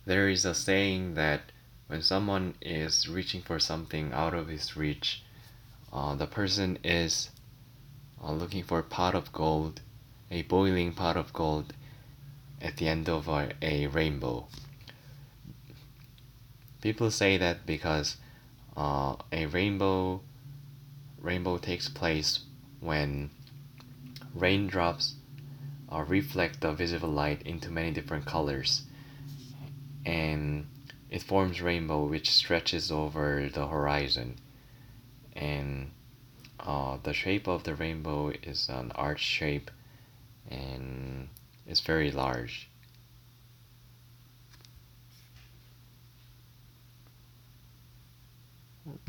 There is a saying that when someone is reaching for something out of his reach, the person is looking for a pot of gold, a boiling pot of gold at the end of a rainbow. People say that because a rainbow takes place when raindrops reflect the visible light into many different colors, and it forms rainbow which stretches over the horizon. And the shape of the rainbow is an arch shape, and it's very large.